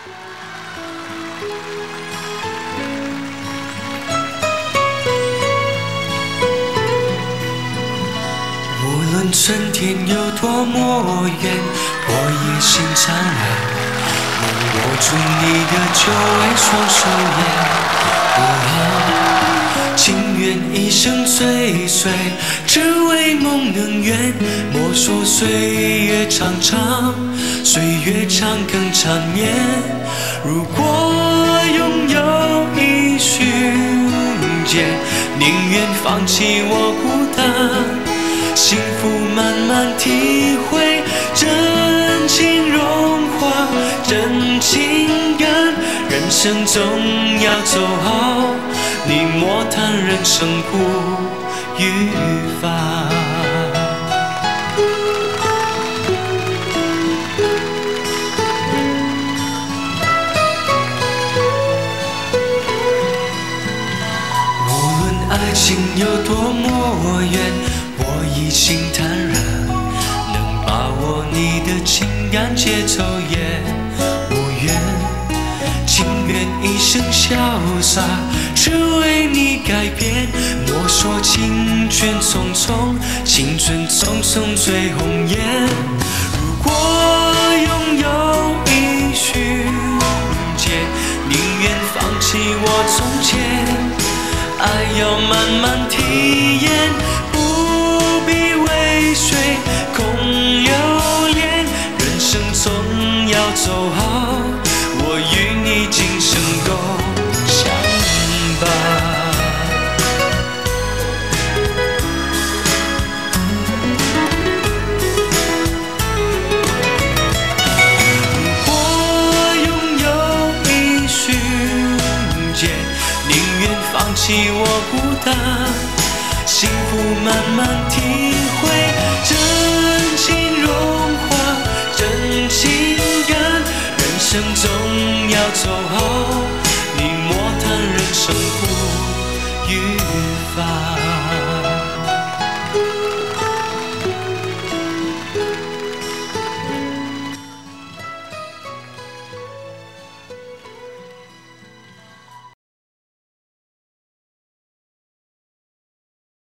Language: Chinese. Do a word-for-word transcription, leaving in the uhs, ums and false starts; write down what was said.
无论春天有多么远，我也心常热。能握住你的久违双手也不好，情愿一生追随，只为梦能圆。莫说岁月长长，岁月长更缠绵。如果拥有一瞬间，宁愿放弃我孤单。幸福慢慢体会，真情融化真情感，人生总要走好，你莫谈人生苦与烦。无论爱情有多么远，我已心坦然，能把握你的情感节奏也无怨，情愿一生潇洒，只为你改变。莫说青春匆匆，青春匆匆最红颜。如果拥有一瞬间，宁愿放弃我从前，爱要慢慢体验。空留恋，人生总要走好，我与你今生共相伴。如果拥有一瞬间，宁愿放弃我孤单，幸福慢慢体会，真情融化真情感，人生总要走好，你莫谈人生苦与烦。